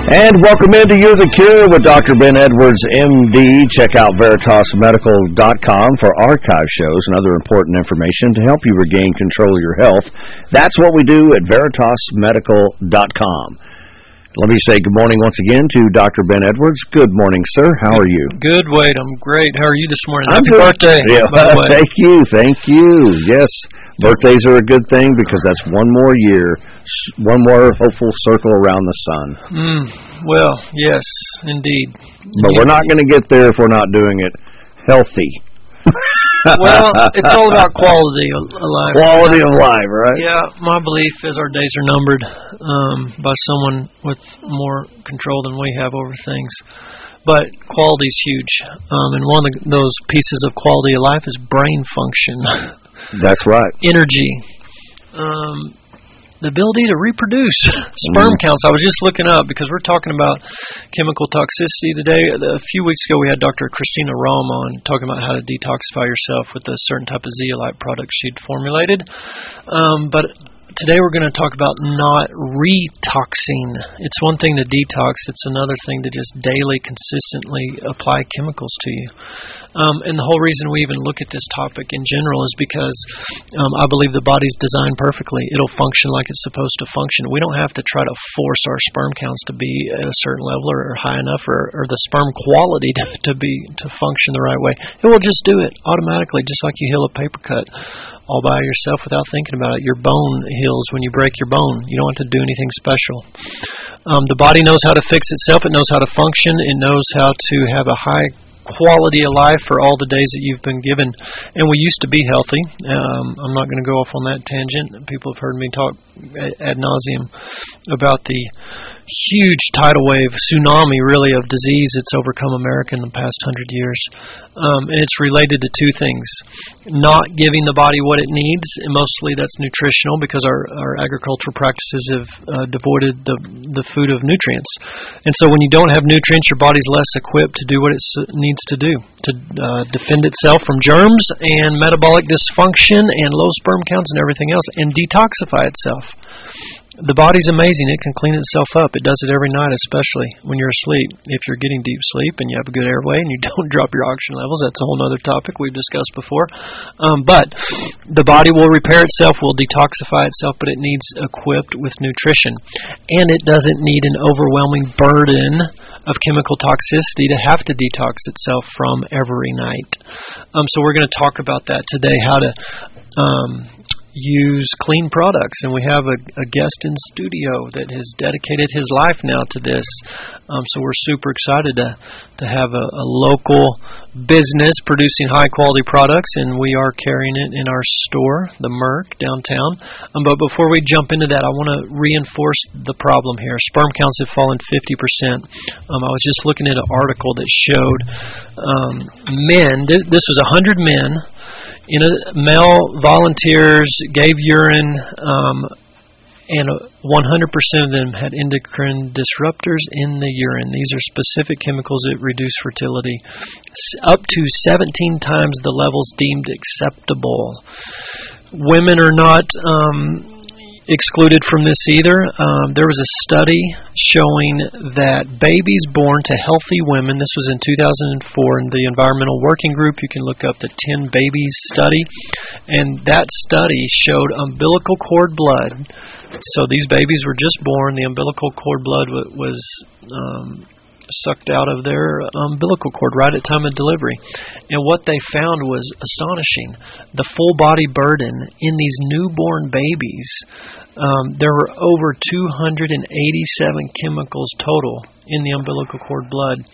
And welcome into You're the Cure with Dr. Ben Edwards, MD. Check out VeritasMedical.com for archive shows and other important information to help you regain control of your health. That's what we do at VeritasMedical.com. Let me say good morning once again to Dr. Ben Edwards. Good morning, sir. How are you? Good, Wade. I'm great. How are you this morning? Happy birthday, yeah, by the way. Thank you. Yes, birthdays are a good thing because that's one more year, one more hopeful circle around the sun. Well, yes, indeed. But we're not going to get there if we're not doing it healthy. Well, it's all about quality of life. Quality of life, right? Yeah, my belief is our days are numbered by someone with more control than we have over things. But quality is huge. And one of those pieces of quality of life is brain function. That's right. Energy. The ability to reproduce. Sperm counts. I was just looking up because we're talking about chemical toxicity today. A few weeks ago we had Dr. Christina Rahm on talking about how to detoxify yourself with a certain type of zeolite product she'd formulated. But today we're going to talk about not retoxing. It's one thing to detox. It's another thing to just daily, consistently apply chemicals to you. And the whole reason we even look at this topic in general is because I believe the body's designed perfectly. It'll function like it's supposed to function. We don't have to try to force our sperm counts to be at a certain level or high enough or the sperm quality to function the right way. It will just do it automatically, just like you heal a paper cut all by yourself without thinking about it. Your bone heals when you break your bone. You don't have to do anything special. The body knows how to fix itself. It knows how to function. It knows how to have a high quality of life for all the days that you've been given. And we used to be healthy. I'm not going to go off on that tangent. People have heard me talk ad nauseum about the huge tidal wave, tsunami really, of disease that's overcome America in the past 100 years. And it's related to two things. Not giving the body what it needs, and mostly that's nutritional because our agricultural practices have devoided the food of nutrients. And so when you don't have nutrients, your body's less equipped to do what it needs to do, to defend itself from germs and metabolic dysfunction and low sperm counts and everything else, and detoxify itself. The body's amazing. It can clean itself up. It does it every night, especially when you're asleep. If you're getting deep sleep and you have a good airway and you don't drop your oxygen levels, that's a whole other topic we've discussed before. But the body will repair itself, will detoxify itself, but it needs equipped with nutrition. And it doesn't need an overwhelming burden of chemical toxicity to have to detox itself from every night. So we're going to talk about that today, how to use clean products, and we have a guest in studio that has dedicated his life now to this. So we're super excited to have a local business producing high quality products, and we are carrying it in our store, the Merc, downtown. But before we jump into that, I want to reinforce the problem here. Sperm counts have fallen 50%. I was just looking at an article that showed men, this was 100 men, male volunteers gave urine, and 100% of them had endocrine disruptors in the urine. These are specific chemicals that reduce fertility, up to 17 times the levels deemed acceptable. Women are not excluded from this either. There was a study showing that babies born to healthy women, this was in 2004 in the Environmental Working Group, you can look up the 10 Babies study, and that study showed umbilical cord blood. So these babies were just born, the umbilical cord blood was sucked out of their umbilical cord right at time of delivery. And what they found was astonishing. The full body burden in these newborn babies, there were over 287 chemicals total in the umbilical cord blood.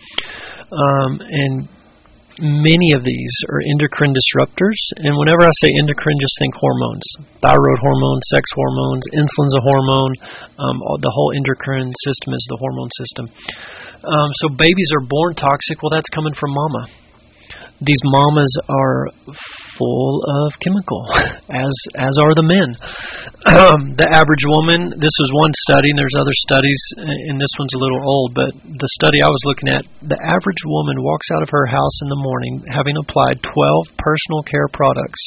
And many of these are endocrine disruptors. And whenever I say endocrine, just think hormones. Thyroid hormone, sex hormones, insulin's a hormone. The whole endocrine system is the hormone system. So babies are born toxic. Well, that's coming from mama. These mamas are full of chemical, as are the men. The average woman, this was one study, and there's other studies, and this one's a little old, but the study I was looking at, the average woman walks out of her house in the morning having applied 12 personal care products,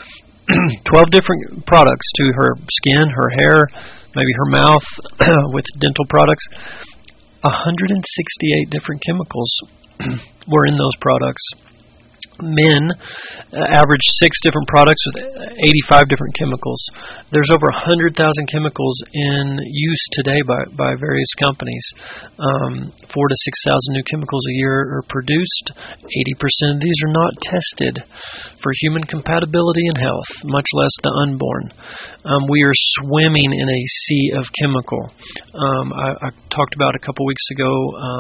12 different products to her skin, her hair, maybe her mouth with dental products. 168 different chemicals were in those products. Men average 6 different products with 85 different chemicals. There's over 100,000 chemicals in use today by various companies. 4,000 to 6,000 new chemicals a year are produced. 80% of these are not tested for human compatibility and health, much less the unborn. We are swimming in a sea of chemical. I talked about a couple weeks ago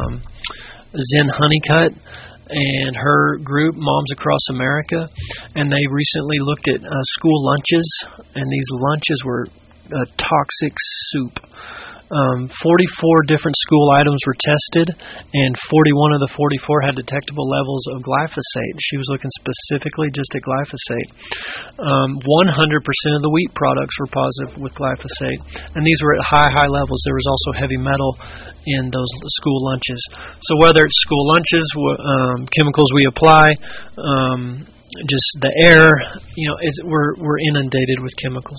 Zen Honeycutt and her group, Moms Across America, and they recently looked at school lunches, and these lunches were toxic soup. 44 different school items were tested, and 41 of the 44 had detectable levels of glyphosate. She was looking specifically just at glyphosate. 100% of the wheat products were positive with glyphosate, and these were at high levels. There was also heavy metal in those school lunches. So whether it's school lunches, chemicals we apply, just the air, we're inundated with chemicals.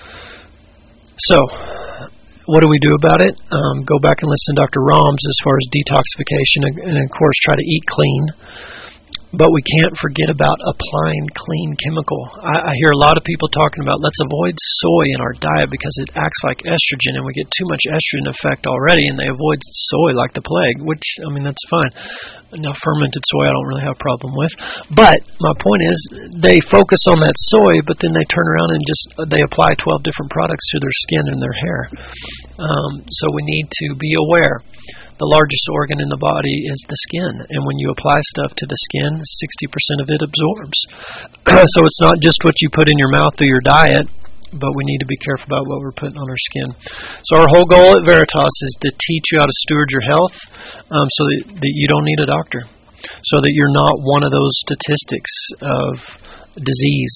So what do we do about it? Go back and listen to Dr. Roms as far as detoxification and of course, try to eat clean. But we can't forget about applying clean chemical. I hear a lot of people talking about let's avoid soy in our diet because it acts like estrogen and we get too much estrogen effect already, and they avoid soy like the plague, which, that's fine. Now, fermented soy I don't really have a problem with. But my point is they focus on that soy, but then they turn around and they apply 12 different products to their skin and their hair. So we need to be aware. The largest organ in the body is the skin, and when you apply stuff to the skin, 60% of it absorbs. So it's not just what you put in your mouth through your diet, but we need to be careful about what we're putting on our skin. So our whole goal at Veritas is to teach you how to steward your health so that you don't need a doctor, so that you're not one of those statistics of disease,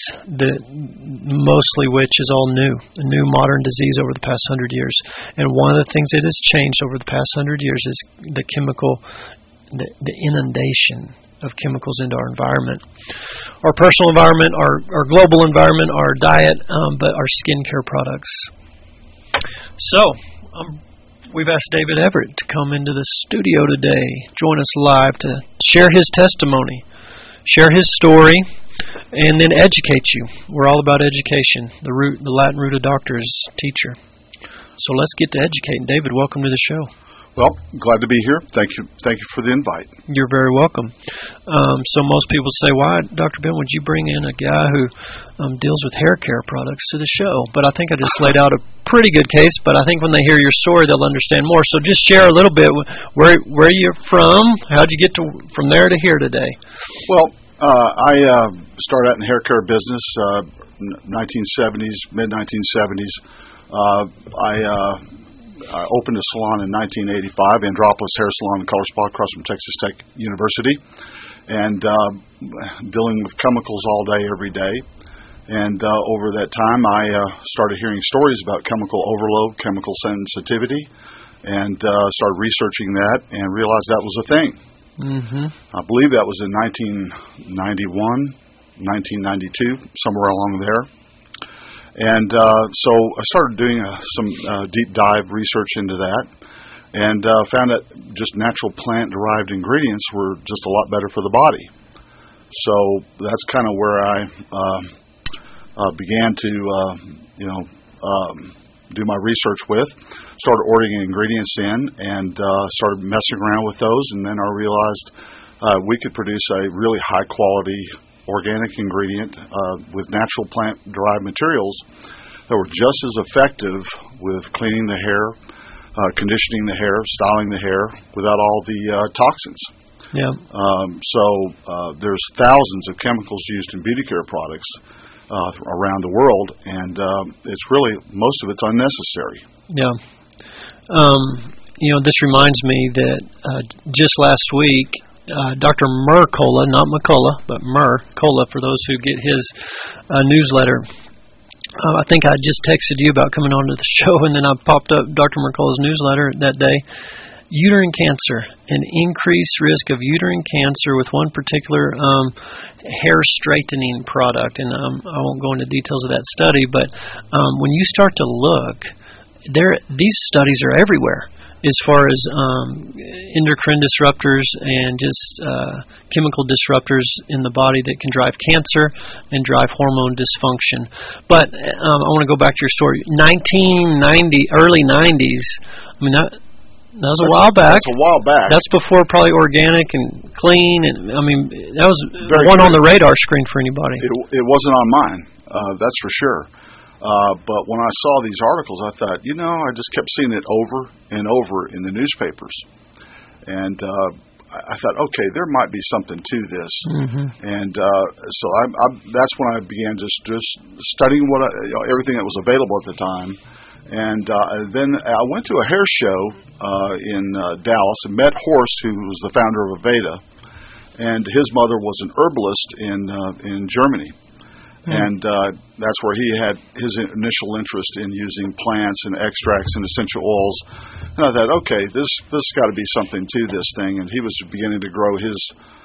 mostly which is all a new modern disease over the past 100 years. And one of the things that has changed over the past 100 years is the inundation of chemicals into our environment. Our personal environment, our global environment, our diet, but our skincare products. So, we've asked David Everett to come into the studio today, join us live to share his testimony, share his story, and then educate you. We're all about education. The Latin root of doctor is teacher. So let's get to educating. David, welcome to the show. Well, glad to be here. Thank you for the invite. You're very welcome. So most people say, why, Dr. Ben, would you bring in a guy who deals with hair care products to the show? But I think I just laid out a pretty good case, but I think when they hear your story, they'll understand more. So just share a little bit where you're from, how'd you get from there to here today? Well, I started out in hair care business, 1970s, mid-1970s. I opened a salon in 1985, Andropolis Hair Salon and Color Spa across from Texas Tech University, and dealing with chemicals all day, every day. And over that time, I started hearing stories about chemical overload, chemical sensitivity, and started researching that and realized that was a thing. Mm-hmm. I believe that was in 1991, 1992, somewhere along there. And so I started doing some deep dive research into that, and found that just natural plant-derived ingredients were just a lot better for the body. So that's kind of where I began to, do my research with. Started ordering ingredients in and started messing around with those, and then I realized we could produce a really high-quality organic ingredient with natural plant-derived materials that were just as effective with cleaning the hair, conditioning the hair, styling the hair without all the toxins. Yeah. So there's thousands of chemicals used in beauty care products around the world, and it's really, most of it's unnecessary. Yeah. This reminds me that just last week, Dr. Mercola, not McCullough, but Mercola, for those who get his newsletter. I think I just texted you about coming on to the show, and then I popped up Dr. Mercola's newsletter that day. Uterine cancer, an increased risk of uterine cancer with one particular hair straightening product. And I won't go into details of that study, but when you start to look, these studies are everywhere. as far as endocrine disruptors and just chemical disruptors in the body that can drive cancer and drive hormone dysfunction. But I want to go back to your story. 1990, early 90s. I mean, that was a while back. That's a while back. That's before probably organic and clean. And I mean, that was Very one true. on the radar screen for anybody. It wasn't on mine. That's for sure. But when I saw these articles, I thought, I just kept seeing it over and over in the newspapers. And I thought, okay, there might be something to this. Mm-hmm. And so that's when I began just studying everything that was available at the time. And then I went to a hair show in Dallas and met Horst, who was the founder of Aveda. And his mother was an herbalist in Germany. And that's where he had his initial interest in using plants and extracts and essential oils. And I thought, okay, this got to be something to this thing. And he was beginning to grow his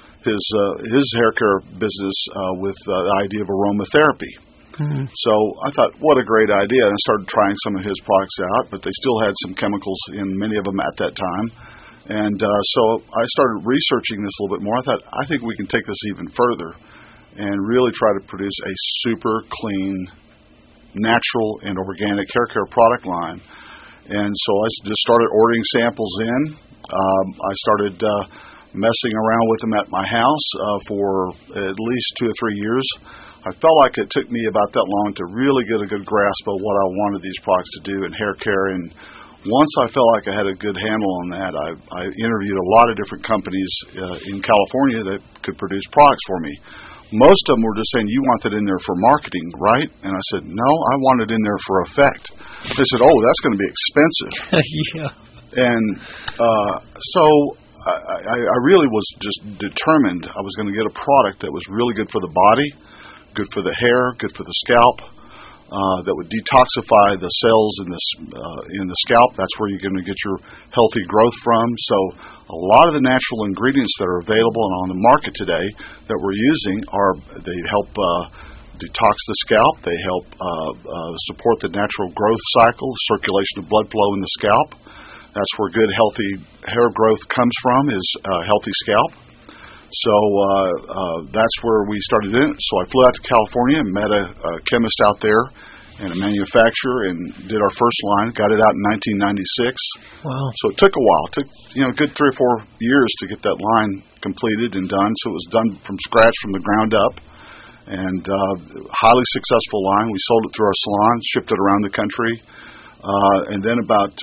hair care business with the idea of aromatherapy. Mm-hmm. So I thought, what a great idea. And I started trying some of his products out, but they still had some chemicals in many of them at that time. And so I started researching this a little bit more. I thought, I think we can take this even further and really try to produce a super clean, natural, and organic hair care product line. And so I just started ordering samples in. I started messing around with them at my house for at least 2 or 3 years. I felt like it took me about that long to really get a good grasp of what I wanted these products to do in hair care. And once I felt like I had a good handle on that, I interviewed a lot of different companies in California that could produce products for me. Most of them were just saying, you want it in there for marketing, right? And I said, no, I want it in there for effect. They said, oh, that's going to be expensive. Yeah. And so I really was just determined I was going to get a product that was really good for the body, good for the hair, good for the scalp, that would detoxify the cells in the scalp. That's where you're going to get your healthy growth from. So a lot of the natural ingredients that are available and on the market today that we're using they help detox the scalp. They help support the natural growth cycle, circulation of blood flow in the scalp. That's where good, healthy hair growth comes from, is a healthy scalp. So that's where we started in it. So I flew out to California and met a chemist out there and a manufacturer and did our first line. Got it out in 1996. Wow. So it took a while. It took a good 3 or 4 years to get that line completed and done. So it was done from scratch, from the ground up, and highly successful line. We sold it through our salon, shipped it around the country, and then about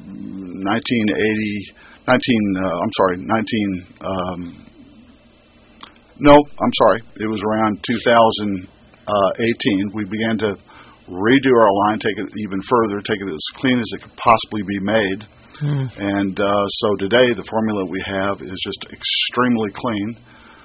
it was around 2018, we began to redo our line, take it even further, take it as clean as it could possibly be made. And so today the formula we have is just extremely clean.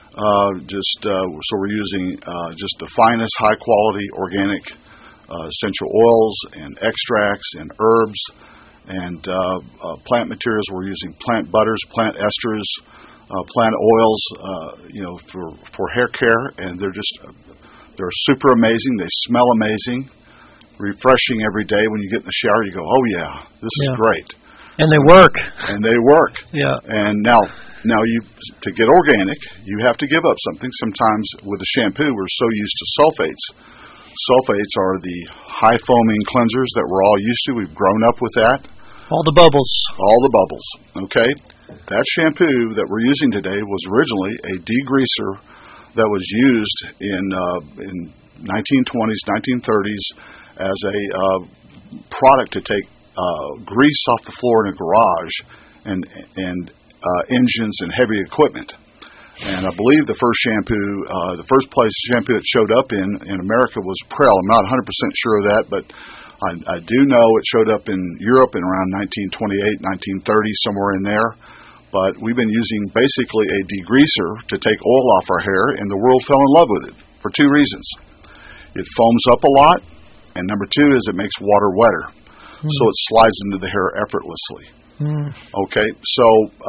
So we're using just the finest high quality organic essential oils and extracts and herbs and plant materials. We're using plant butters, plant esters, plant oils, for hair care, and they're super amazing. They smell amazing, refreshing every day. When you get in the shower, you go, "Oh yeah, this is great." And they work. And they work. Yeah. And now to get organic, you have to give up something. Sometimes with a shampoo, we're so used to sulfates. Sulfates are the high foaming cleansers that we're all used to. We've grown up with that. All the bubbles. All the bubbles. Okay? That shampoo that we're using today was originally a degreaser that was used in 1920s, 1930s as a product to take grease off the floor in a garage and engines and heavy equipment. And I believe the first shampoo, the first place shampoo it showed up in America was Prel. I'm not 100% sure of that, but I do know it showed up in Europe in around 1928, 1930, somewhere in there. But we've been using basically a degreaser to take oil off our hair, and the world fell in love with it for 2 reasons. It foams up a lot, and number 2 is it makes water wetter. So it slides into the hair effortlessly. Okay, so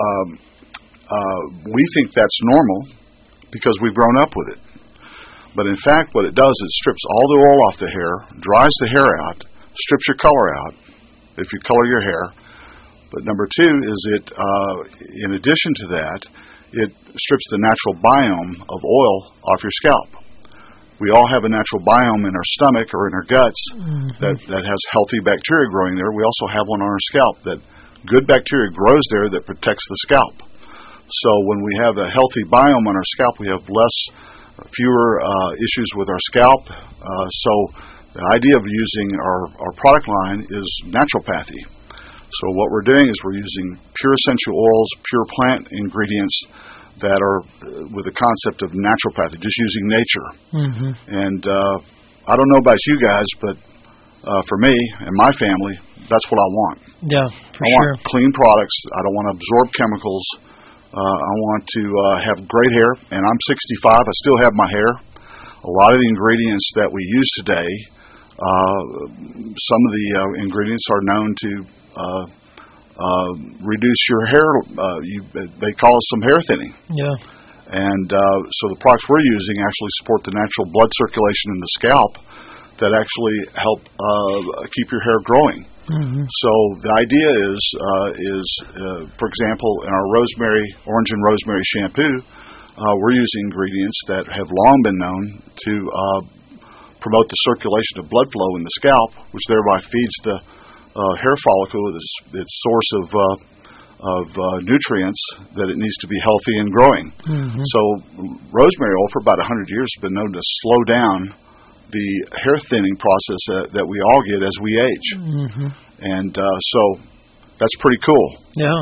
we think that's normal because we've grown up with it. But in fact, what it does is strips all the oil off the hair, dries the hair out, strips your color out, if you color your hair, But number two is in addition to that, it strips the natural biome of oil off your scalp. We all have a natural biome in our stomach or in our guts that has healthy bacteria growing there. We also have one on our scalp that good bacteria grows there that protects the scalp. So when we have a healthy biome on our scalp, we have fewer issues with our scalp. So the idea of using our product line is naturopathy. So what we're doing is we're using pure essential oils, pure plant ingredients that are with the concept of naturopathy, just using nature. And I don't know about you guys, but for me and my family, that's what I want. Yeah, I want clean products. I don't want to absorb chemicals. I want to have great hair, and I'm 65. I still have my hair. A lot of the ingredients that we use today, some of the ingredients are known to reduce your hair. They call it some hair thinning. Yeah. And so the products we're using actually support the natural blood circulation in the scalp that actually help keep your hair growing. So the idea is for example, in our orange and rosemary shampoo, we're using ingredients that have long been known to promote the circulation of blood flow in the scalp, which thereby feeds the hair follicle its source of nutrients that it needs to be healthy and growing. So rosemary oil for about 100 years has been known to slow down the hair thinning process that we all get as we age. And so that's pretty cool. Yeah.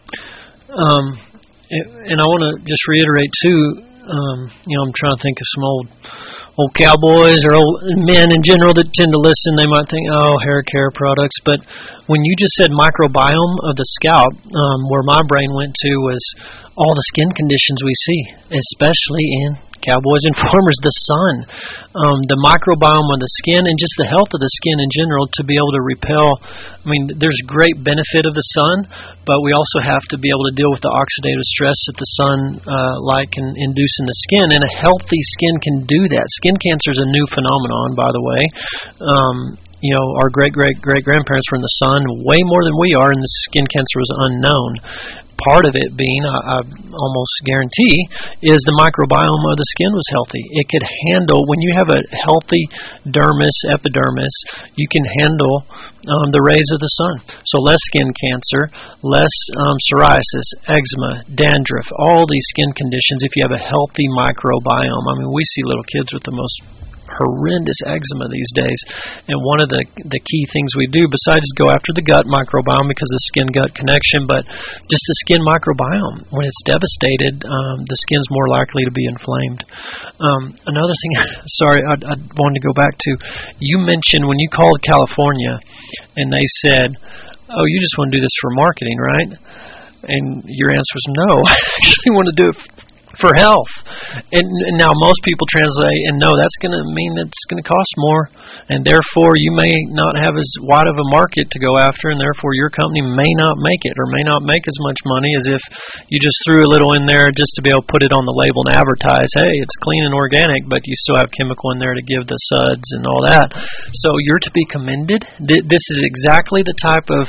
And I want to just reiterate too, I'm trying to think of some old cowboys or old men in general that tend to listen. They might think, oh, hair care products. But when you just said microbiome of the scalp, where my brain went to was all the skin conditions we see, especially in cowboys and farmers, the sun, the microbiome of the skin, and just the health of the skin in general to be able to repel. I mean, there's great benefit of the sun, but we also have to be able to deal with the oxidative stress that the sun light can induce in the skin, and a healthy skin can do that. Skin cancer is a new phenomenon, by the way. Our great-great-great-grandparents were in the sun way more than we are, and the skin cancer was unknown. Part of it being, I almost guarantee, is the microbiome of the skin was healthy. It could handle, when you have a healthy epidermis, you can handle the rays of the sun. So less skin cancer, less psoriasis, eczema, dandruff, all these skin conditions if you have a healthy microbiome. I mean, we see little kids with the most horrendous eczema these days, and one of the key things we do besides go after the gut microbiome because of the skin-gut connection, but just the skin microbiome, when it's devastated, the skin's more likely to be inflamed. Another thing, sorry, I wanted to go back to, you mentioned when you called California and they said, oh, you just want to do this for marketing, right? And your answer was no, I actually want to do it for health. And now most people translate, and no, that's going to mean that it's going to cost more, and therefore you may not have as wide of a market to go after, and therefore your company may not make it or may not make as much money as if you just threw a little in there just to be able to put it on the label and advertise, hey, it's clean and organic, but you still have chemical in there to give the suds and all that. So you're to be commended. This is exactly the type of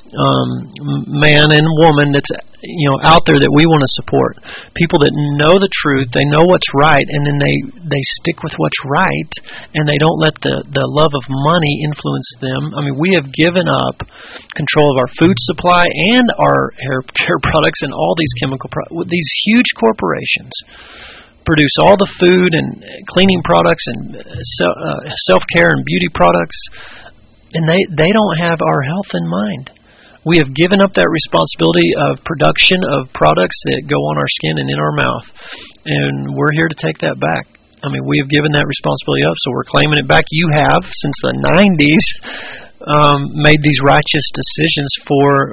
man and woman that's out there that we want to support. People that know the truth, they know what's right, and then they stick with what's right, and they don't let the love of money influence them. I mean, we have given up control of our food supply and our hair care products and all these chemical these huge corporations produce all the food and cleaning products and self-care and beauty products, and they don't have our health in mind. We have given up that responsibility of production of products that go on our skin and in our mouth, and we're here to take that back. I mean, we have given that responsibility up, so we're claiming it back. You have, since the 90s, made these righteous decisions for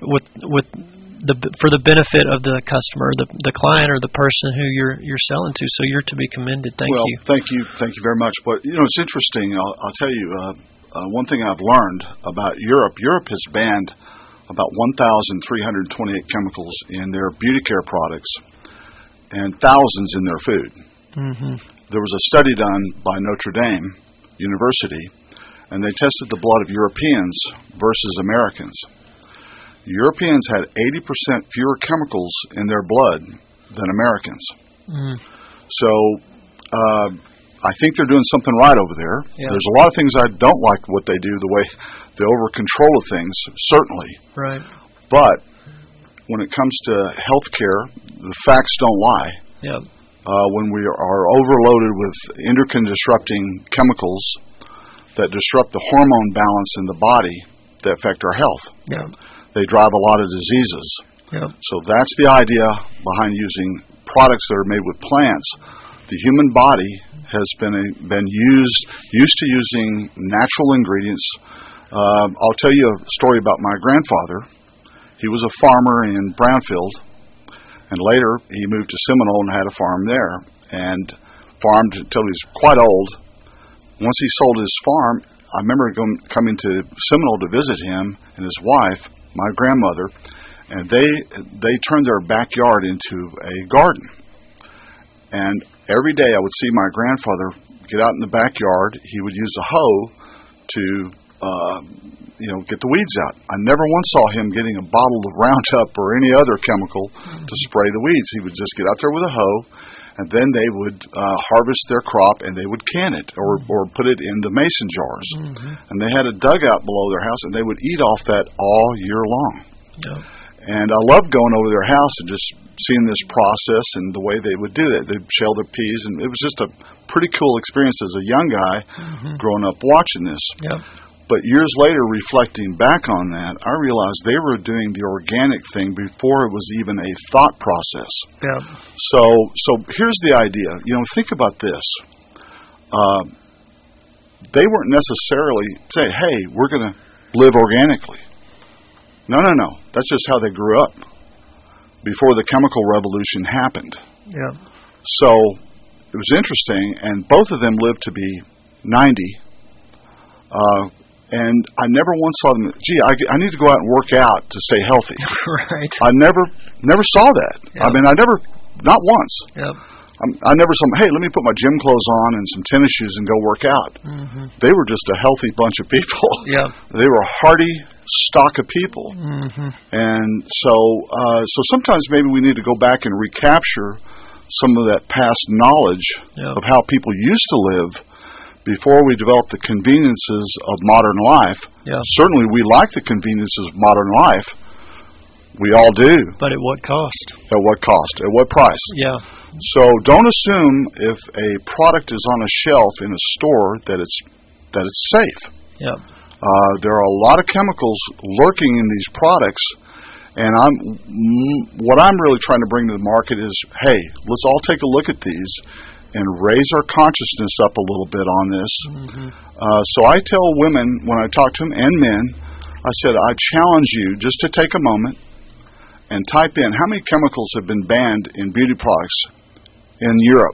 the benefit of the customer, the client, or the person who you're selling to. So you're to be commended. Thank you. Thank you very much. But it's interesting. I'll tell you one thing I've learned about Europe. Europe has banned about 1,328 chemicals in their beauty care products and thousands in their food. There was a study done by Notre Dame University, and they tested the blood of Europeans versus Americans. Europeans had 80% fewer chemicals in their blood than Americans. So I think they're doing something right over there. Yeah. There's a lot of things I don't like what they do, the way they over-control of things, certainly. Right. But when it comes to health care, the facts don't lie. Yep. When we are overloaded with endocrine-disrupting chemicals that disrupt the hormone balance in the body that affect our health. Yep. They drive a lot of diseases. Yep. So that's the idea behind using products that are made with plants. The human body has been used to using natural ingredients. I'll tell you a story about my grandfather. He was a farmer in Brownfield, and later he moved to Seminole and had a farm there, and farmed until he was quite old. Once he sold his farm, I remember coming to Seminole to visit him and his wife, my grandmother, and they turned their backyard into a garden. And every day I would see my grandfather get out in the backyard. He would use a hoe to get the weeds out. I never once saw him getting a bottle of Roundup or any other chemical to spray the weeds. He would just get out there with a hoe, and then they would harvest their crop and they would can it or put it into mason jars. And they had a dugout below their house, and they would eat off that all year long. Yep. And I loved going over their house and just seeing this process and the way they would do that. They'd shell their peas, and it was just a pretty cool experience as a young guy growing up watching this. Yep. But years later, reflecting back on that, I realized they were doing the organic thing before it was even a thought process. Yep. So here's the idea. Think about this. They weren't necessarily saying, hey, we're going to live organically. No. That's just how they grew up before the chemical revolution happened. Yep. So it was interesting, and both of them lived to be 90. And I never once saw them, I need to go out and work out to stay healthy. Right. I never saw that. Yep. Not once. Yep. I never saw, hey, let me put my gym clothes on and some tennis shoes and go work out. They were just a healthy bunch of people. Yeah. They were a hardy stock of people. And so sometimes maybe we need to go back and recapture some of that past knowledge of how people used to live before we develop the conveniences of modern life. Yeah. Certainly we like the conveniences of modern life. We all do. But at what cost? At what cost? At what price? Yeah. So don't assume if a product is on a shelf in a store that it's safe. Yeah. There are a lot of chemicals lurking in these products, and what I'm really trying to bring to the market is, hey, let's all take a look at these and raise our consciousness up a little bit on this. So I tell women when I talk to them, and men, I said, I challenge you just to take a moment and type in how many chemicals have been banned in beauty products in Europe.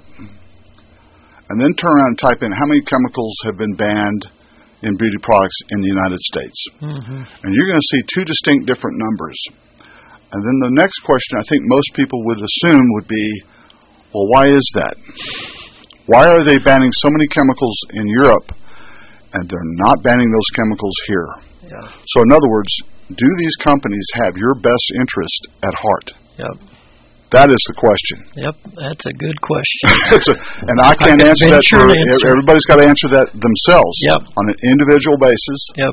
And then turn around and type in how many chemicals have been banned in beauty products in the United States. And you're going to see two distinct different numbers. And then the next question I think most people would assume would be, well, why is that? Why are they banning so many chemicals in Europe and they're not banning those chemicals here? Yeah. So in other words, do these companies have your best interest at heart? Yep. That is the question. Yep, that's a good question. And I can't answer that. Everybody's got to answer that themselves. Yep. On an individual basis. Yep.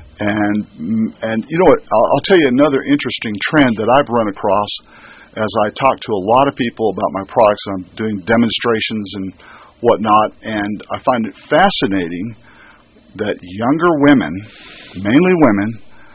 And you know what? I'll tell you another interesting trend that I've run across as I talk to a lot of people about my products. I'm doing demonstrations and whatnot, and I find it fascinating that younger women, mainly women,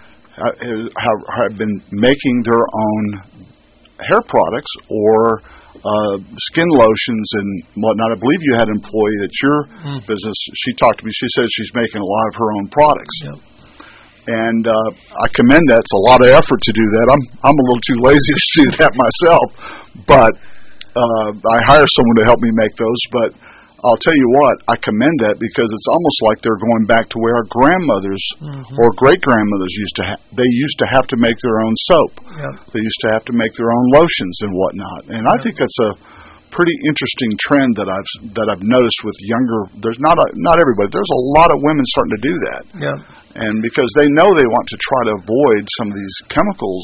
have been making their own hair products or skin lotions and whatnot. I believe you had an employee at your business. She talked to me. She says she's making a lot of her own products. Yep. And I commend that. It's a lot of effort to do that. I'm a little too lazy to do that myself, but I hire someone to help me make those. But I'll tell you what, I commend that because it's almost like they're going back to where our grandmothers or great-grandmothers used to they used to have to make their own soap. Yep. They used to have to make their own lotions and whatnot. And I think that's a pretty interesting trend that I've noticed with younger. There's not everybody. There's a lot of women starting to do that. Yeah. And because they know they want to try to avoid some of these chemicals,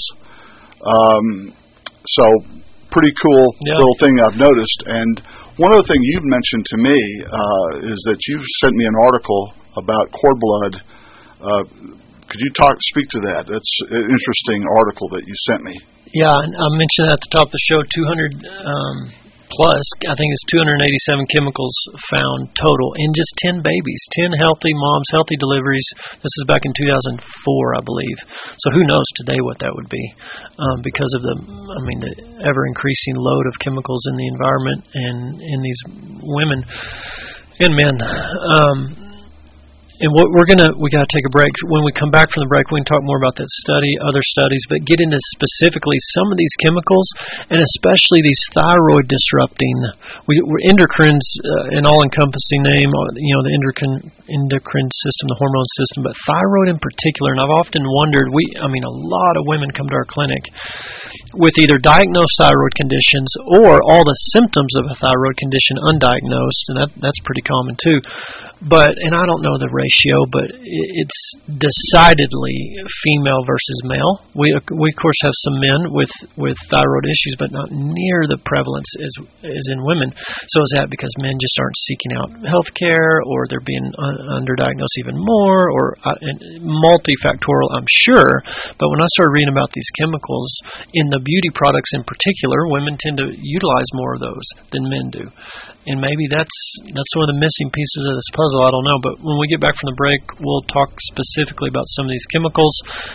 so pretty cool little thing I've noticed. And one other thing you've mentioned to me is that you've sent me an article about cord blood. Could you speak to that? That's an interesting article that you sent me. Yeah, I mentioned at the top of the show, 200 plus, I think it's 287 chemicals found total in just 10 babies, 10 healthy moms, healthy deliveries. This is back in 2004, I believe. So who knows today what that would be because of the ever-increasing load of chemicals in the environment and in these women and men. And what we got to take a break. When we come back from the break, we can talk more about that study, other studies, but get into specifically some of these chemicals, and especially these thyroid disrupting. We're endocrines, an all-encompassing name. The endocrine system, the hormone system, but thyroid in particular. And I've often wondered. A lot of women come to our clinic with either diagnosed thyroid conditions or all the symptoms of a thyroid condition undiagnosed, and that's pretty common too. And I don't know the ratio, but it's decidedly female versus male. We of course have some men with thyroid issues, but not near the prevalence as in women. So is that because men just aren't seeking out health care, or they're being underdiagnosed even more, or multifactorial, I'm sure. But when I started reading about these chemicals in the beauty products in particular, women tend to utilize more of those than men do. And maybe that's one of the missing pieces of this puzzle. I don't know. But when we get back from the break, we'll talk specifically about some of these chemicals.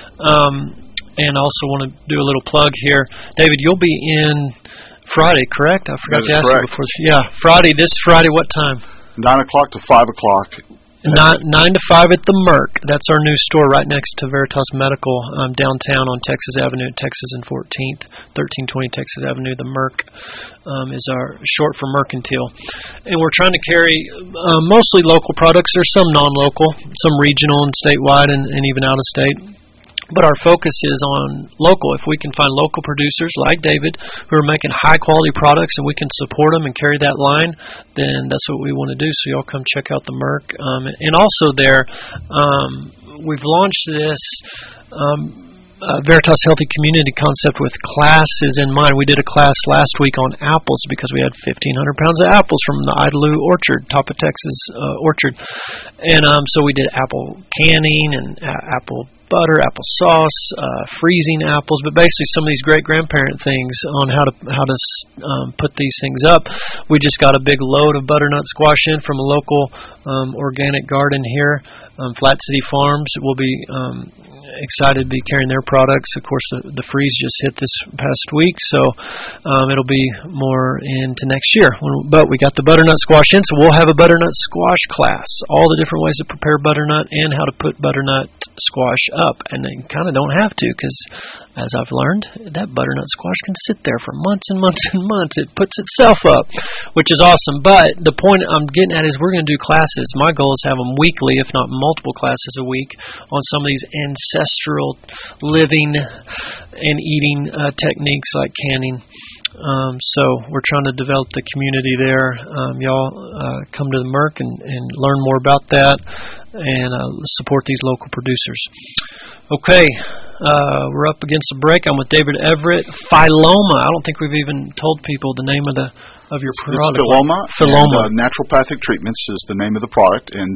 And I also want to do a little plug here. David, you'll be in Friday, correct? I forgot to ask you before. Yeah, this Friday, what time? 9 o'clock to 5 o'clock. 9 to 5 at the Merc. That's our new store right next to Veritas Medical, downtown on Texas Avenue, Texas and 14th, 1320 Texas Avenue. The Merc is our short for Mercantile. And we're trying to carry mostly local products. There's some non-local, some regional and statewide and even out of state. But our focus is on local. If we can find local producers like David who are making high-quality products and we can support them and carry that line, then that's what we want to do. So y'all come check out the Merc. And also there, we've launched this Veritas Healthy Community concept with classes in mind. We did a class last week on apples because we had 1,500 pounds of apples from the Idalou orchard, top of Texas orchard. And so we did apple canning and apple butter, applesauce, freezing apples, but basically some of these great-grandparent things on how to put these things up. We just got a big load of butternut squash in from a local organic garden here, Flat City Farms. We'll be excited to be carrying their products. Of course, the freeze just hit this past week, so it'll be more into next year. But we got the butternut squash in, so we'll have a butternut squash class, all the different ways to prepare butternut and how to put butternut squash up. And they kind of don't have to, because as I've learned, that butternut squash can sit there for months and months and months. It puts itself up, which is awesome. But the point I'm getting at is we're going to do classes. My goal is to have them weekly, if not multiple classes a week, on some of these ancestral living and eating techniques like canning. So we're trying to develop the community there. Y'all come to the Merc and learn more about that and support these local producers. Okay, we're up against the break. I'm with David Everett. Philoma. I don't think we've even told people the name of your product. It's Philoma. Philoma. Naturopathic Treatments is the name of the product, and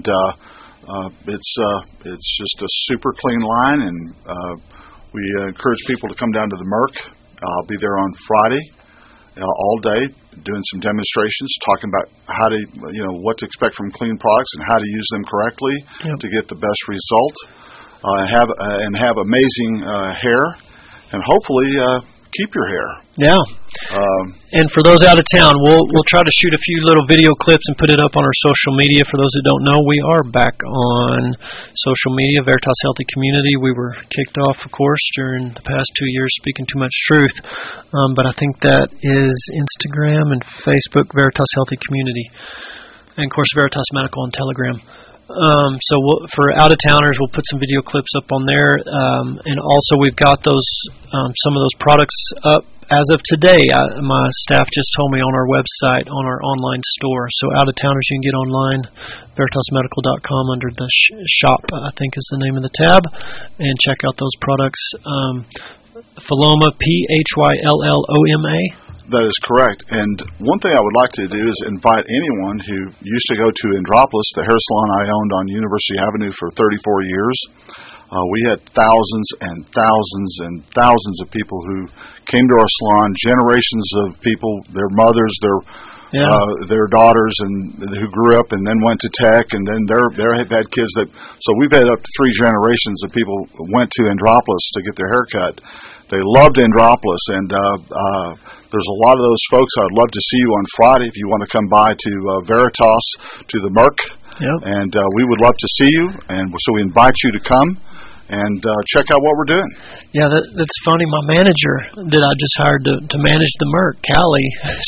it's just a super clean line. And we encourage people to come down to the Merc. I'll be there on Friday. All day, doing some demonstrations, talking about how to, what to expect from clean products and how to use them correctly to get the best result, and have amazing hair, and hopefully keep your hair. Yeah. And for those out of town, we'll try to shoot a few little video clips and put it up on our social media. For those who don't know, we are back on social media, Veritas Healthy Community. We were kicked off, of course, during the past 2 years, Speaking Too Much Truth. But I think that is Instagram and Facebook, Veritas Healthy Community. And, of course, Veritas Medical on Telegram. So for out-of-towners, we'll put some video clips up on there. And also we've got those some of those products up as of today, my staff just told me on our website, on our online store. So out-of-towners, you can get online, VeritasMedical.com, under the shop, I think is the name of the tab, and check out those products. Phyloma, Phylloma. That is correct. And one thing I would like to do is invite anyone who used to go to Andropolis, the hair salon I owned on University Avenue for 34 years. We had thousands and thousands and thousands of people who came to our salon, generations of people, their mothers, their daughters, and who grew up and then went to Tech, and then they have had kids that. So we've had up to 3 generations of people who went to Andropolis to get their hair cut. They loved Andropolis, and there's a lot of those folks. I'd love to see you on Friday if you want to come by to Veritas, to the Merc, and we would love to see you. And so we invite you to come and check out what we're doing. Yeah, that's funny. My manager that I just hired to manage the Merc, Callie,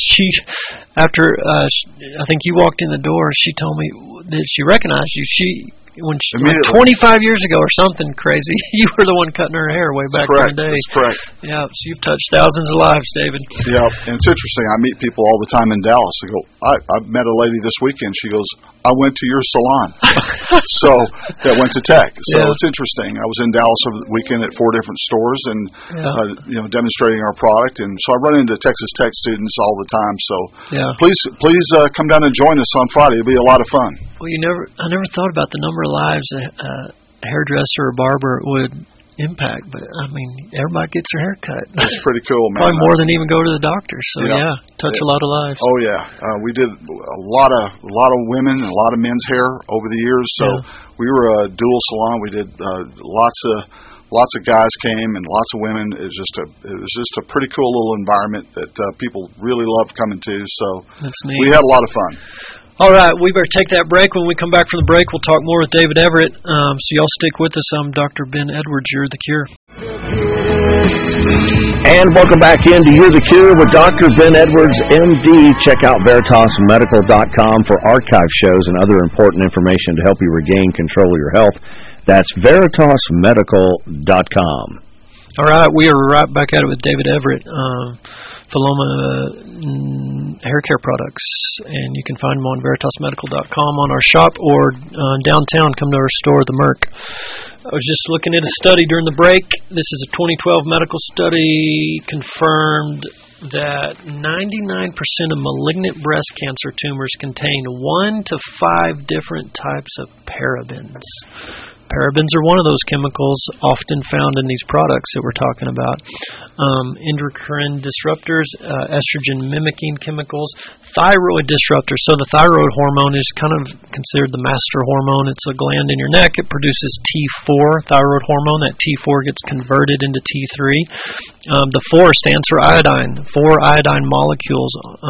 after I think you walked in the door, she told me that she recognized you. When 25 years ago or something crazy, you were the one cutting her hair way back in the day. That's correct. Yeah, so you've touched thousands of lives, David. Yeah, and it's interesting. I meet people all the time in Dallas. I go, I met a lady this weekend. She goes, I went to your salon. So that went to Tech. So it's interesting. I was in Dallas over the weekend at 4 different stores and demonstrating our product. And so I run into Texas Tech students all the time. So please come down and join us on Friday. It'll be a lot of fun. Well, I never thought about the number of lives a hairdresser or barber would impact, but I mean, everybody gets their hair cut. That's pretty cool, man. Probably more than even go to the doctor. So touch a lot of lives. Oh yeah, we did a lot of women and a lot of men's hair over the years. So we were a dual salon. We did lots of guys came and lots of women. It was just a pretty cool little environment that people really loved coming to. So that's neat. We had a lot of fun. All right, we better take that break. When we come back from the break, we'll talk more with David Everett. So y'all stick with us. I'm Dr. Ben Edwards. You're the Cure. And welcome back into You're the Cure with Dr. Ben Edwards, MD. Check out VeritasMedical.com for archive shows and other important information to help you regain control of your health. That's VeritasMedical.com. All right, we are right back at it with David Everett. Phyloma hair care products, and you can find them on VeritasMedical.com on our shop, or downtown, come to our store, the Merc. I was just looking at a study during the break. This is a 2012 medical study, confirmed that 99% of malignant breast cancer tumors contain 1 to 5 different types of parabens. Parabens are one of those chemicals often found in these products that we're talking about. Endocrine disruptors, estrogen-mimicking chemicals, thyroid disruptors. So the thyroid hormone is kind of considered the master hormone. It's a gland in your neck. It produces T4, thyroid hormone. That T4 gets converted into T3. The 4 stands for iodine. 4 iodine molecules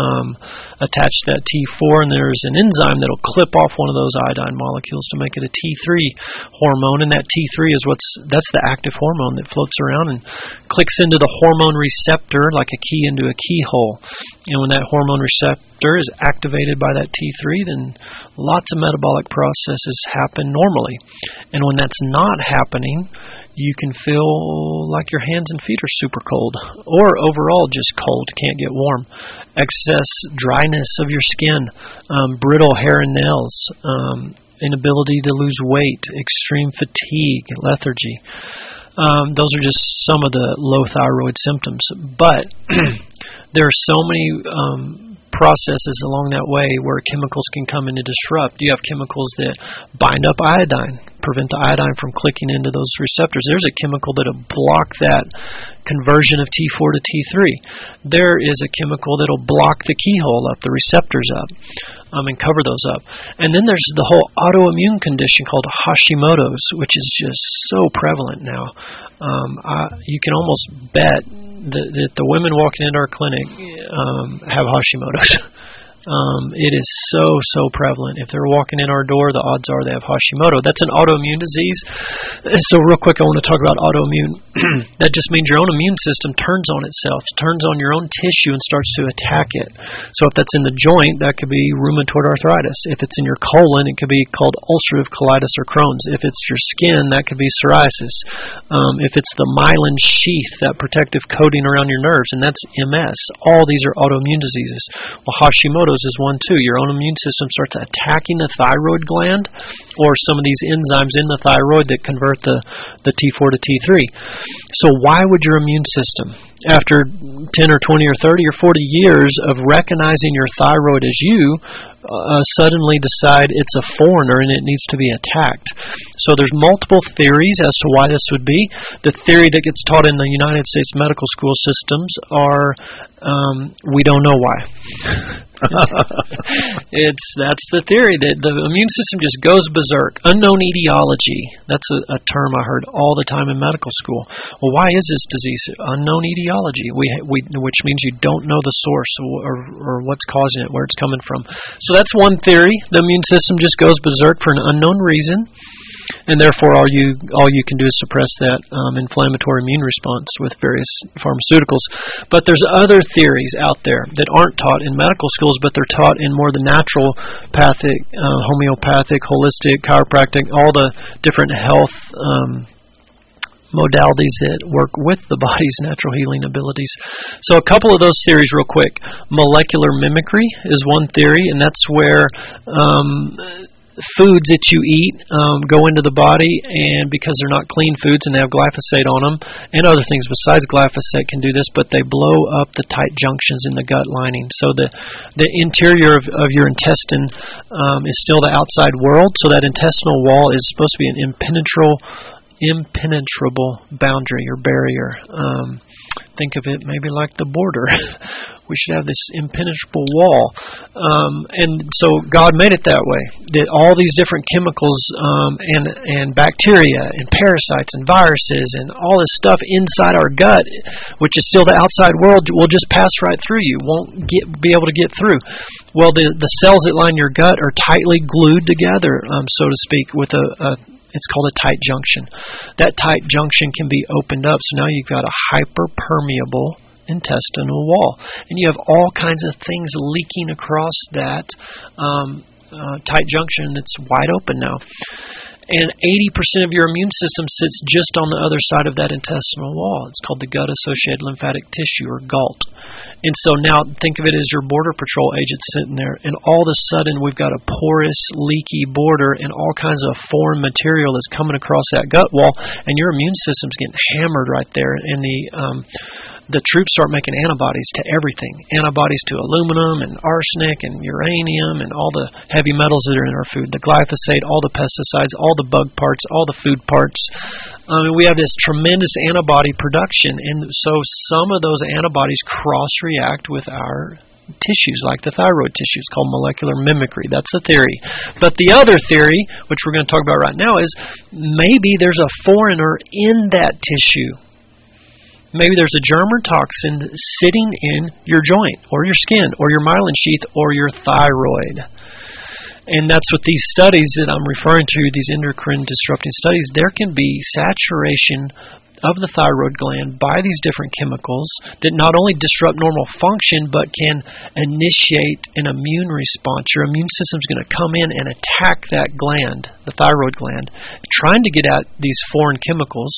attach to that T4, and there's an enzyme that'll clip off one of those iodine molecules to make it a T3 hormone, and that T3 is that's the active hormone that floats around and clicks into the hormone receptor like a key into a keyhole. And when that hormone receptor is activated by that T3, then lots of metabolic processes happen normally. And when that's not happening, you can feel like your hands and feet are super cold, or overall just cold, can't get warm. Excess dryness of your skin, brittle hair and nails, inability to lose weight, extreme fatigue, lethargy. Those are just some of the low thyroid symptoms. But there are so many processes along that way where chemicals can come in to disrupt. You have chemicals that bind up iodine, prevent the iodine from clicking into those receptors. There's a chemical that'll block that conversion of T4 to T3. There is a chemical that'll block the keyhole up, the receptors up, and cover those up. And then there's the whole autoimmune condition called Hashimoto's, which is just so prevalent now. You can almost bet that the women walking into our clinic have Hashimoto's. It is so prevalent. If they're walking in our door, the odds are they have Hashimoto. That's an autoimmune disease. So real quick, I want to talk about autoimmune. That just means your own immune system turns on itself, turns on your own tissue and starts to attack it. So if that's in the joint, that could be rheumatoid arthritis. If it's in your colon, it could be called ulcerative colitis or Crohn's. If it's your skin, that could be psoriasis. If it's the myelin sheath, that protective coating around your nerves, and that's MS. All these are autoimmune diseases. Well, Hashimoto's is one too. Your own immune system starts attacking the thyroid gland or some of these enzymes in the thyroid that convert the T4 to T3. So why would your immune system, after 10 or 20 or 30 or 40 years of recognizing your thyroid as you, suddenly decide it's a foreigner and it needs to be attacked? So there's multiple theories as to why this would be. The theory that gets taught in the United States medical school systems are we don't know why. That's the theory that the immune system just goes berserk. Unknown etiology. That's a term I heard all the time in medical school. Well, why is this disease? Unknown etiology, which means you don't know the source or what's causing it, where it's coming from. So that's one theory. The immune system just goes berserk for an unknown reason. And therefore, all you can do is suppress that inflammatory immune response with various pharmaceuticals. But there's other theories out there that aren't taught in medical schools, but they're taught in more the naturopathic, homeopathic, holistic, chiropractic, all the different health modalities that work with the body's natural healing abilities. So a couple of those theories real quick. Molecular mimicry is one theory, and that's where foods that you eat go into the body, and because they're not clean foods and they have glyphosate on them and other things besides glyphosate can do this, but they blow up the tight junctions in the gut lining. So the interior of your intestine is still the outside world, so that intestinal wall is supposed to be an impenetrable boundary or barrier. Think of it maybe like the border. We should have this impenetrable wall. And so God made it that way, that all these different chemicals and bacteria and parasites and viruses and all this stuff inside our gut, which is still the outside world, will just pass right through you, won't be able to get through. Well, the cells that line your gut are tightly glued together, so to speak, with it's called a tight junction. That tight junction can be opened up, so now you've got a hyperpermeable intestinal wall, and you have all kinds of things leaking across that tight junction that's wide open now. And 80% of your immune system sits just on the other side of that intestinal wall. It's called the gut-associated lymphatic tissue, or GALT. And so now think of it as your border patrol agent sitting there, and all of a sudden we've got a porous, leaky border and all kinds of foreign material is coming across that gut wall, and your immune system's getting hammered right there. And the troops start making antibodies to everything. Antibodies to aluminum and arsenic and uranium and all the heavy metals that are in our food, the glyphosate, all the pesticides, all the bug parts, all the food parts. We have this tremendous antibody production, and so some of those antibodies cross-react with our tissues, like the thyroid tissue. It's called molecular mimicry. That's a theory. But the other theory, which we're going to talk about right now, is maybe there's a foreigner in that tissue. Maybe there's a germ or toxin sitting in your joint or your skin or your myelin sheath or your thyroid. And that's what these studies that I'm referring to, these endocrine disrupting studies, there can be saturation of the thyroid gland by these different chemicals that not only disrupt normal function but can initiate an immune response. Your immune system's going to come in and attack that gland, the thyroid gland, trying to get at these foreign chemicals.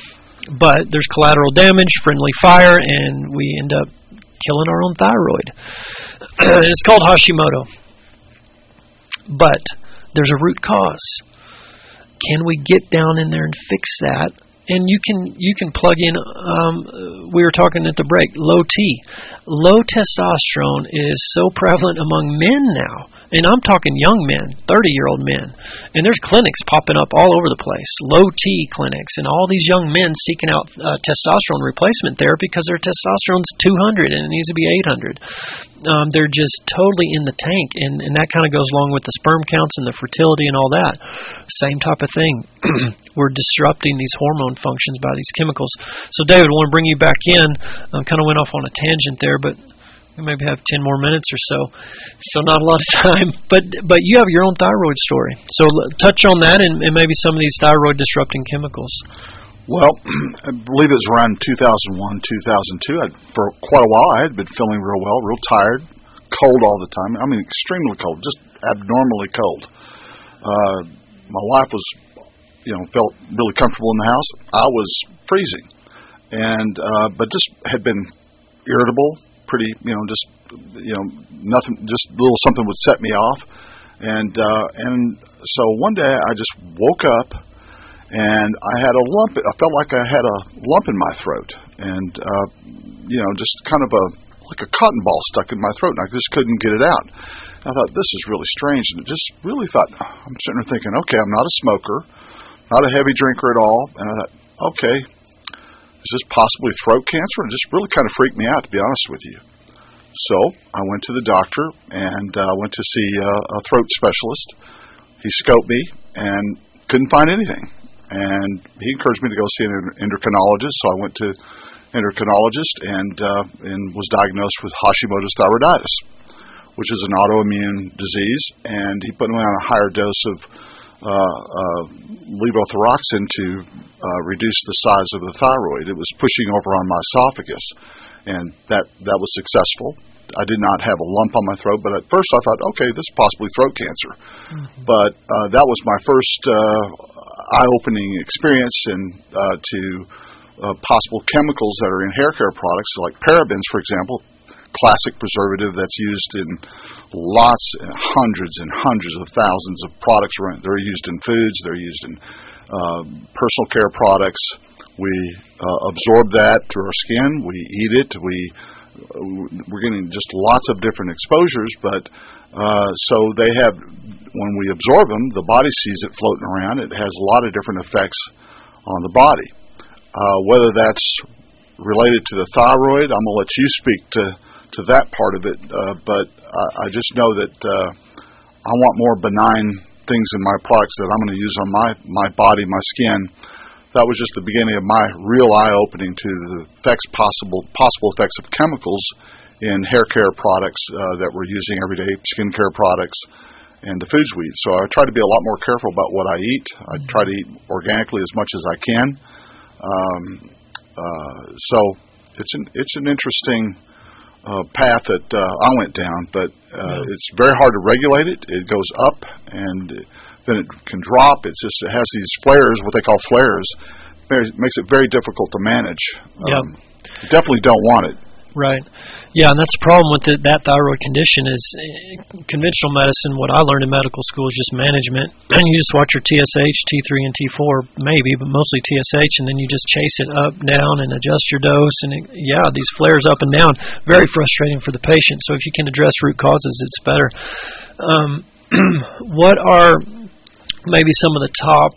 But there's collateral damage, friendly fire, and we end up killing our own thyroid. It's called Hashimoto. But there's a root cause. Can we get down in there and fix that? And you can plug in, we were talking at the break, low T. Low testosterone is so prevalent among men now. And I'm talking young men, 30-year-old men. And there's clinics popping up all over the place, low T clinics, and all these young men seeking out testosterone replacement therapy because their testosterone's 200 and it needs to be 800. They're just totally in the tank, and that kind of goes along with the sperm counts and the fertility and all that. Same type of thing. We're disrupting these hormone functions by these chemicals. So, David, I want to bring you back in. I kind of went off on a tangent there, but We maybe have 10 more minutes or so not a lot of time. But you have your own thyroid story. So touch on that and maybe some of these thyroid disrupting chemicals. Well, I believe it was around 2001, 2002. For quite a while, I had been feeling real well, real tired, cold all the time. I mean, extremely cold, just abnormally cold. My wife was, felt really comfortable in the house. I was freezing, but just had been irritable, pretty, nothing, just a little something would set me off, and so one day I just woke up. And I had a lump. I felt like I had a lump in my throat, and just kind of like a cotton ball stuck in my throat, and I just couldn't get it out. And I thought, this is really strange, and it just really thought, I'm sitting there thinking, okay, I'm not a smoker, not a heavy drinker at all, and I thought, okay, is this possibly throat cancer? And it just really kind of freaked me out, to be honest with you. So I went to the doctor and went to see a throat specialist. He scoped me and couldn't find anything. And he encouraged me to go see an endocrinologist, so I went to endocrinologist and was diagnosed with Hashimoto's thyroiditis, which is an autoimmune disease. And he put me on a higher dose of levothyroxine to reduce the size of the thyroid. It was pushing over on my esophagus, and that was successful. I did not have a lump on my throat, but at first I thought, okay, this is possibly throat cancer. Mm-hmm. But that was my first eye-opening experience to possible chemicals that are in hair care products, like parabens, for example, classic preservative that's used in lots, hundreds and hundreds of thousands of products. They're used in foods, they're used in personal care products. We absorb that through our skin, we eat it, we're getting just lots of different exposures, but so they have, when we absorb them, the body sees it floating around. It has a lot of different effects on the body. Whether that's related to the thyroid, I'm going to let you speak to that part of it, but I just know that I want more benign things in my products that I'm going to use on my body, my skin. That was just the beginning of my real eye-opening to the possible effects of chemicals in hair care products that we're using every day, skin care products, and the foods we eat. So I try to be a lot more careful about what I eat. I try to eat organically as much as I can. So it's an interesting path that I went down, but it's very hard to regulate it. It goes up and then it can drop. It has these flares, what they call flares. It makes it very difficult to manage. You definitely don't want it. Right. Yeah, and that's the problem with that thyroid condition is conventional medicine. What I learned in medical school is just management. And you just watch your TSH, T3 and T4, maybe, but mostly TSH, and then you just chase it up, down, and adjust your dose. And these flares up and down, very frustrating for the patient. So if you can address root causes, it's better. What are maybe some of the top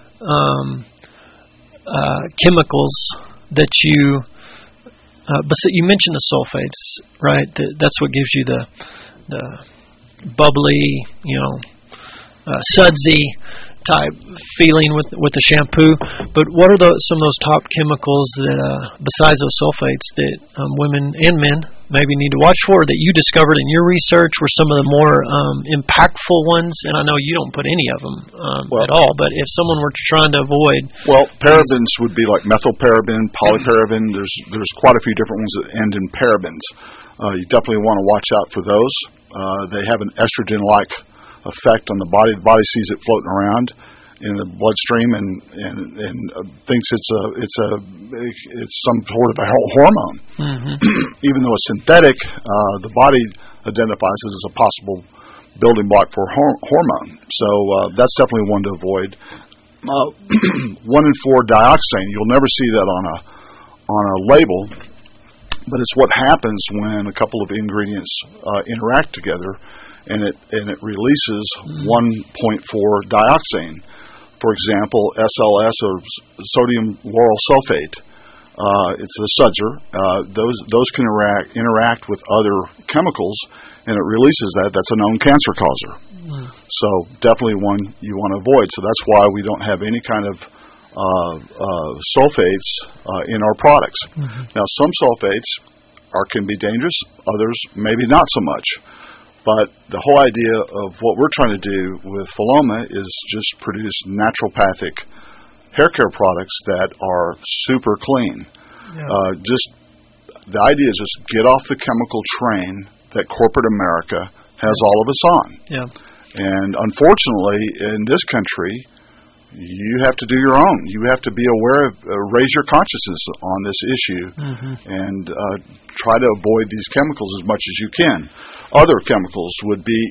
chemicals that you... but you mentioned the sulfates, right? That's what gives you the bubbly, sudsy type feeling with the shampoo. But what are some of those top chemicals that, besides those sulfates, that women and men maybe need to watch for, that you discovered in your research were some of the more impactful ones? And I know you don't put any of them at all, but if someone were trying to avoid... Well, parabens would be like methylparaben, polyparaben. There's quite a few different ones that end in parabens. You definitely want to watch out for those. They have an estrogen-like effect on the body. The body sees it floating around in the bloodstream and thinks it's some sort of a hormone. Mm-hmm. Even though it's synthetic, the body identifies it as a possible building block for hormone. So that's definitely one to avoid. 1,4 dioxane. You'll never see that on a label, but it's what happens when a couple of ingredients interact together, and it releases 1.4 dioxane. For example, SLS, or sodium lauryl sulfate, it's a sudser. Those can interact with other chemicals, and it releases that. That's a known cancer causer. Mm. So definitely one you want to avoid. So that's why we don't have any kind of sulfates in our products. Mm-hmm. Now, some sulfates can be dangerous. Others maybe not so much. But the whole idea of what we're trying to do with Philoma is just produce naturopathic hair care products that are super clean. Yeah. The idea is just get off the chemical train that corporate America has all of us on. Yeah. And unfortunately, in this country, you have to do your own. You have to be aware of, raise your consciousness on this issue, and try to avoid these chemicals as much as you can. Other chemicals would be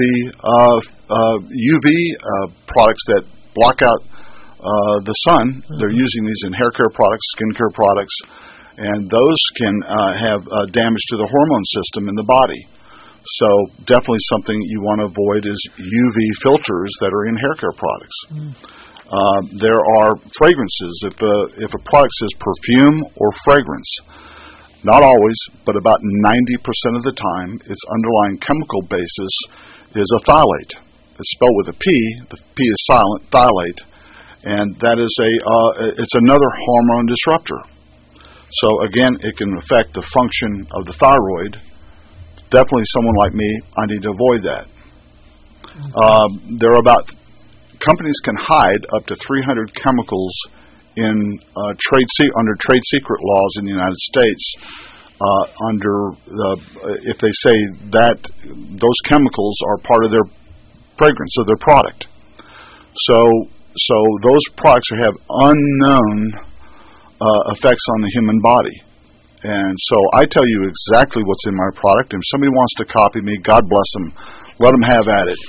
UV products that block out the sun. They're using these in hair care products, skin care products, and those can have damage to the hormone system in the body. So definitely something you want to avoid is UV filters that are in hair care products. There are fragrances. If a product says perfume or fragrance, not always, but about 90% of the time, its underlying chemical basis is a phthalate. It's spelled with a P. The P is silent, phthalate, and that is it's another hormone disruptor. So again, it can affect the function of the thyroid. Definitely, someone like me, I need to avoid that. Companies can hide up to 300 chemicals in under trade secret laws in the United States. If they say that those chemicals are part of their fragrance of their product, so those products have unknown effects on the human body. And so I tell you exactly what's in my product. If somebody wants to copy me, God bless them. Let them have at it.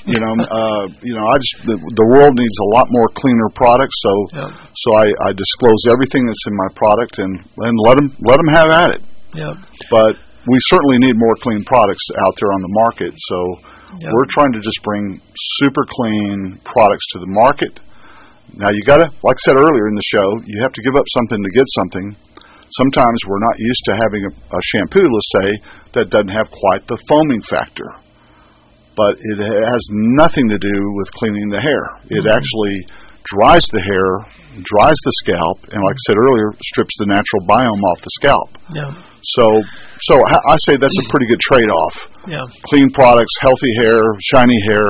The world needs a lot more cleaner products. So I disclose everything that's in my product and let them have at it. Yeah. But we certainly need more clean products out there on the market. So we're trying to just bring super clean products to the market. Now you got to, like I said earlier in the show, you have to give up something to get something. Sometimes we're not used to having a shampoo, let's say, that doesn't have quite the foaming factor. But it has nothing to do with cleaning the hair. It actually dries the hair, dries the scalp, and like I said earlier, strips the natural biome off the scalp. Yeah. So I say that's a pretty good trade-off. Yeah. Clean products, healthy hair, shiny hair.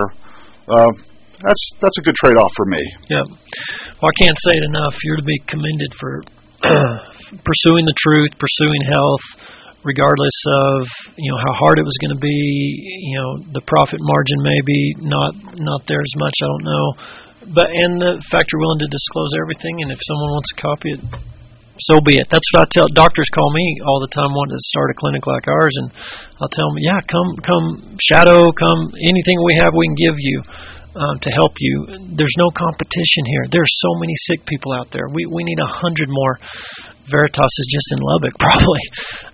That's a good trade-off for me. Yeah. Well, I can't say it enough. You're to be commended for pursuing the truth, pursuing health, regardless of how hard it was going to be. The profit margin may be not there as much. I don't know, and the fact you're willing to disclose everything. And if someone wants to copy it, so be it. That's what I tell doctors. Call me all the time wanting to start a clinic like ours, and I'll tell them, come shadow, come anything we have, we can give you. To help you. There's no competition here. There's so many sick people out there. We need 100 more Veritoses just in Lubbock, probably.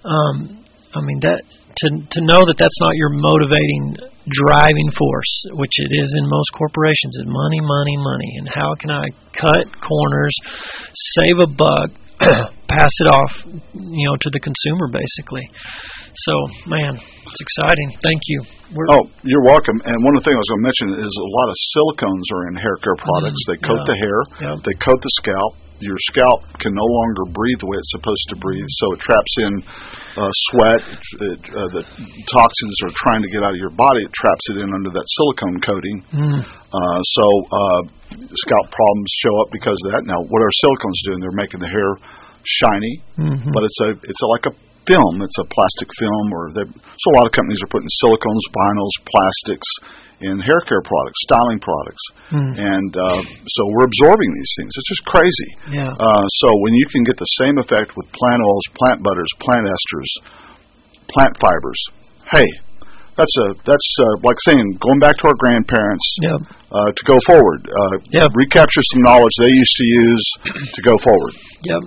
That to know that that's not your motivating driving force, which it is in most corporations, is money, money, money. And how can I cut corners, save a buck, pass it off, to the consumer, basically. So, man, it's exciting. Thank you. You're welcome. And one of the things I was going to mention is a lot of silicones are in hair care products. They coat the hair. Yep. They coat the scalp. Your scalp can no longer breathe the way it's supposed to breathe, so it traps in sweat. The toxins are trying to get out of your body. It traps it in under that silicone coating. So scalp problems show up because of that. Now, what are silicones doing? They're making the hair shiny, but it's like a film. It's a plastic film, so a lot of companies are putting silicones, vinyls, plastics in hair care products, styling products, and so we're absorbing these things. It's just crazy. Yeah. So when you can get the same effect with plant oils, plant butters, plant esters, plant fibers, hey, that's like saying going back to our grandparents to go forward. Recapture some knowledge they used to use to go forward. Yep.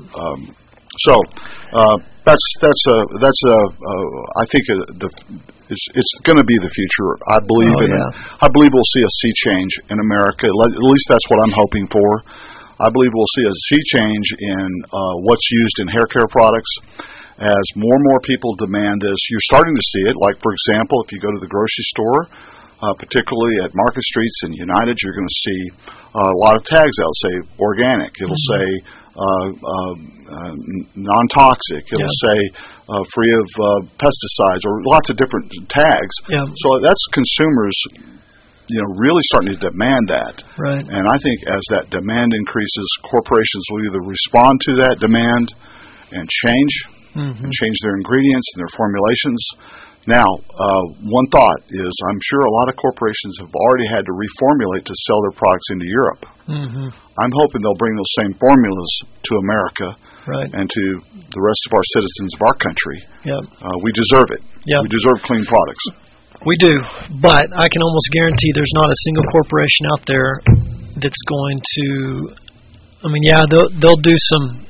I think it's going to be the future. I believe in it. I believe we'll see a sea change in America. At least that's what I'm hoping for. I believe we'll see a sea change in what's used in hair care products as more and more people demand this. You're starting to see it. Like, for example, if you go to the grocery store, particularly at Market Streets and United, you're going to see a lot of tags that'll say organic. It'll say non-toxic. It'll say free of pesticides, or lots of different tags. Yeah. So that's consumers, really starting to demand that. Right. And I think as that demand increases, corporations will either respond to that demand and change their ingredients and their formulations. Now, one thought is, I'm sure a lot of corporations have already had to reformulate to sell their products into Europe. I'm hoping they'll bring those same formulas to America and to the rest of our citizens of our country. We deserve it. We deserve clean products. We do, but I can almost guarantee there's not a single corporation out there that's going to. I mean, they'll do some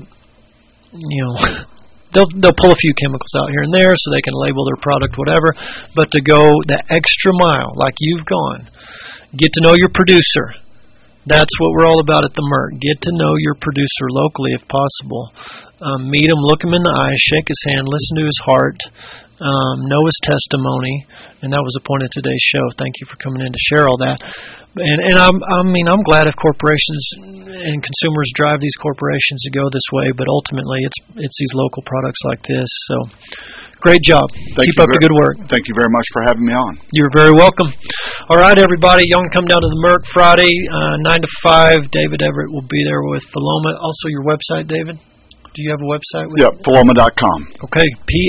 They'll pull a few chemicals out here and there so they can label their product whatever, but to go the extra mile like you've gone, get to know your producer. That's what we're all about at the Merc. Get to know your producer locally if possible. Meet him, look him in the eye, shake his hand, listen to his heart, know his testimony, and that was the point of today's show. Thank you for coming in to share all that. And I'm glad if corporations and consumers drive these corporations to go this way, but ultimately it's these local products like this. So, great job. Keep up the good work. Thank you very much for having me on. You're very welcome. All right, everybody, y'all can come down to the Merc Friday, 9 to 5. David Everett will be there with Paloma. Also, your website, David? Do you have a website? Paloma.com. Okay,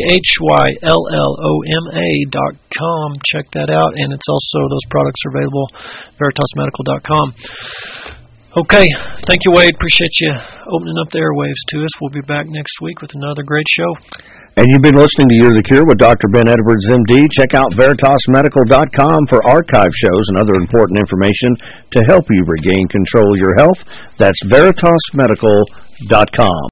PHYLLOMA.com. Check that out, and it's also, those products are available, VeritasMedical.com. Okay, thank you, Wade. Appreciate you opening up the airwaves to us. We'll be back next week with another great show. And you've been listening to You're the Cure with Dr. Ben Edwards, MD. Check out VeritasMedical.com for archive shows and other important information to help you regain control of your health. That's VeritasMedical.com.